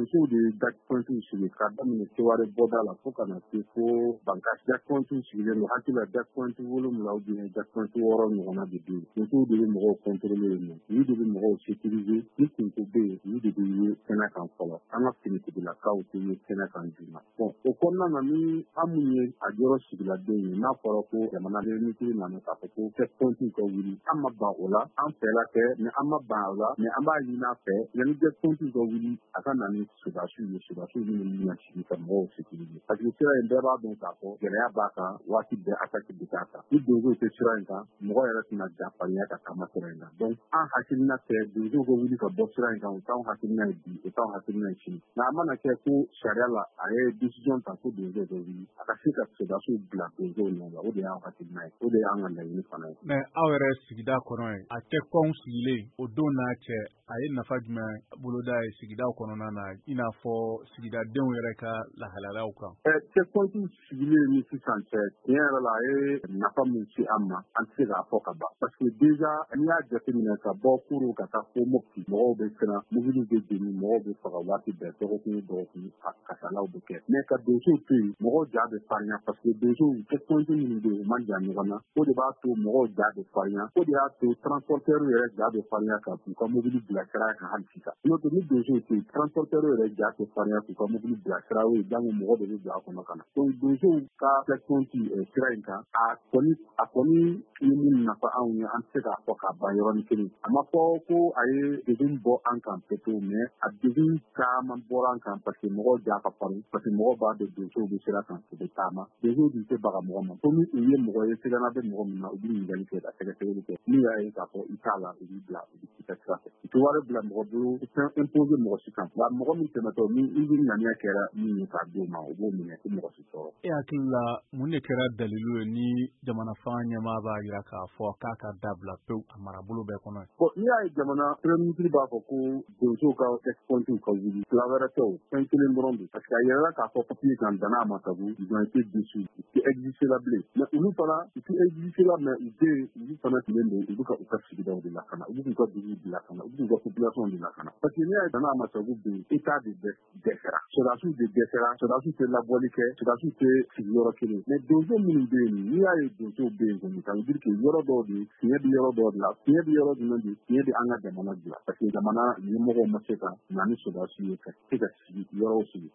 donsow de ye jackpointiw sigi k'a daminɛ Seware bɔda la fo ka na se fo Bankasi. Jackpointiw sigilen don hakili la jackpoint 7 ou bien jackpoint 6 ɲɔgɔnna de bɛ yen. Donsow de bɛ mɔgɔw contrôler yen nɔ. Olu de bɛ mɔgɔw sécuriser. Ni kunko bɛ yen olu de bɛ ye kɛnɛ kan fɔlɔ. An ka finitigilakaw tɛ ye kɛnɛ kan joona. Bon o kɔnɔna na ni an mun ye a yɔrɔ sigiladenw ye n'a fɔra ko jamana ministre nana k'a fɔ ko jackpointiw ka wuli an ma ban o la an fɛla kɛ mais an ma ban o la mais an b'a ɲini a fɛ yanni jackpointiw ka wuli a ka na ni sodasiw ye sodasiw minnu bɛna sigi ka mɔgɔw sécuriser parce que sira in bɛɛ b'a dɔn k'a fɔ gɛlɛya b'a kan waati bɛɛ attaque bɛ k'a kan ni donsow tɛ sira in kan mɔgɔ yɛrɛ tɛna janfarinya ka taama sira in kan donc an hakilina tɛ donsow ka wuli ka bɔ sira in kan o t'anw hakilina ye bi o t'anw hakilina ye sini nka a mana kɛ ko sariya la a ye décision ta ko donsow ka wuli a ka se ka sodasiw bila donsow nɔ la o de y'anw hakilina ye o de y'an ka laɲini fana ye. mais aw yɛrɛ sigida kɔnɔ ye a checkpoint sigilen o don n'a cɛ a ye nafa jumɛn boloda ye sigidaw kɔnɔna na i n'a fɔ sigidadenw yɛrɛ ka lahalalaw kan. checkpointiw sigilen ni sisan cɛ tiɲɛ yɛrɛ la a ye nafa min se an ma an tɛ se k'a fɔ ka ban parce que déjà n'i y'a jateminɛ ka bɔ Kuru ka taa fo Mopti mɔgɔw bɛ siran mobiliw bɛ jeni mɔgɔw bɛ faga waati bɛɛ dɔgɔkun o dɔgɔkun a kasalaw bɛ kɛ mais ka donsow to yen mɔgɔw ja bɛ farinya parce que donsow checkpoint minnu bɛ yen u man jan ɲɔgɔn na o de b'a to mɔgɔw ja bɛ farinya o de y'a to transporteurs yɛrɛ ja bɛ farinya ka k'u ka mobili bila sira kan hali sisan n'o tɛ ni donsow to yen transporteurs yɛrɛ ja tɛ farinya k'u ka mobili bila sira o ye jango mɔgɔ de bɛ don a kɔnɔ ka na donc donsow ka checkpoint sira in kan a kɔni ye min nafa anw ye an tɛ se k'a fɔ k'a ban yɔrɔnin kelen a ma fɔ ko a ye degun bɔ an kan pepewu mais a degun caman bɔra an kan parce que mɔgɔw ja ka farin parce que mɔgɔw b'a dɔn donsow bɛ sira kan u bɛ taama donsow dun tɛ baga mɔgɔ ma ko ni u ye mɔgɔ ye sigana bɛ mɔgɔ min na u bɛ ɲininkali kɛ ka sɛgɛsɛgɛli kɛ n'u y'a ye k'a fɔ i t'a la u b'i bila u bɛ i ka sira fɛ u tɛ wari bila mɔgɔ bolo u tɛ imposer mɔgɔ si kan nka mɔgɔ min tɛmɛtɔ ni i bɛ ŋaniya kɛra min ye k'a d'o ma u b'o minɛ ko mɔgɔ si tɔɔrɔ. E hakili la mun de kɛra dalilu ye ni jamana fanga ɲɛmaa b'a jira k'a fɔ k'a ka dabila pewu a marabolo bɛɛ kɔnɔ ye. bon n'i y'a ye jamana premier ministre b'a fɔ ko donsow ka checkpointiw ka wuli fila wɛrɛ tɛ o fɛn kelen dɔrɔn don parce que a yɛrɛla k'a fɔ papier kan Dana Amasagu ils ont été déçus u tɛ exister la bilen mais olu fana u tɛ exister la mais u bɛ yen olu fana tilen don u bɛ ka u ka sigidaw de lakana u bɛ k'u ka duguw de lakana u bɛ k'u ka population de lakana parce que n'i y'a ye Dana Amasagu bɛ yen état de dɛsɛra sɔrɔdasiw de dɛsɛra sɔrɔdasiw tɛ labɔli kɛ sɔrɔdasiw tɛ sigiyɔrɔ kelen mais donso minnu bɛ yen n'i y'a ye donsow bɛ yen kɔni ça veut dire que yɔrɔ dɔw de fiɲɛ bɛ yɔrɔ dɔw de la fiɲɛ bɛ yɔrɔ jumɛn de fiɲɛ bɛ an ka jamana dilan parce que jamana ɲɛmɔgɔw ma se ka na ni sɔrɔdasiw ye ka se ka sigi yɔrɔw sigi